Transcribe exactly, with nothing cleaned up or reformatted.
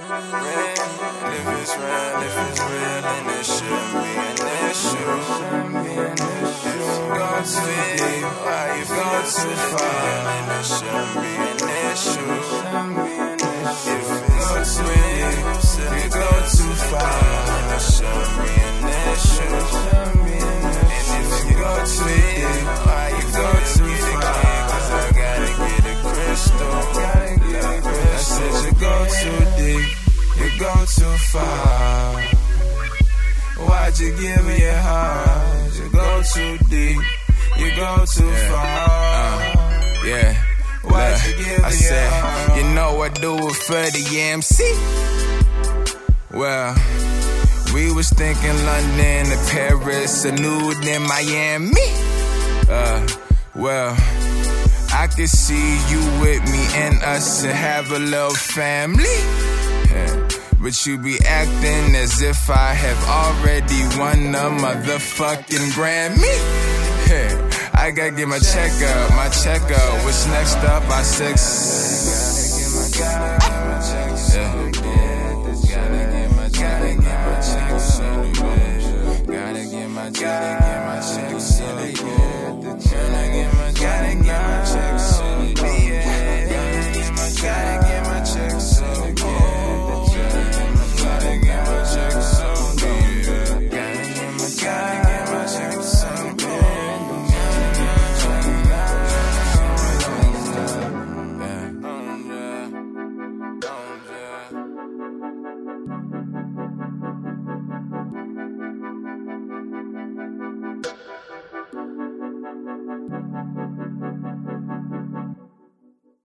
And if it's real, if it's real, then it shouldn't be an issue. If you go too deep, why you go too far, then it shouldn't be an issue. If it's too deep, if you go too far, then it shouldn't be an issue. And if you go too deep, why you go too far? Cause I gotta get a crystal. I said you go too deep, you go too far. Why'd you give me your heart? You go too deep, you go too yeah. far. Uh, yeah. Why'd Look, you give I me said, your heart? You know I do it for the M C. Well, we was thinking London to Paris, a nude in Miami. Uh, well, I could see you with me and us to have a little family. Yeah. But you be acting as if I have already won a motherfucking Grammy. Yeah. I gotta get my check up, my check up. What's next up? I six.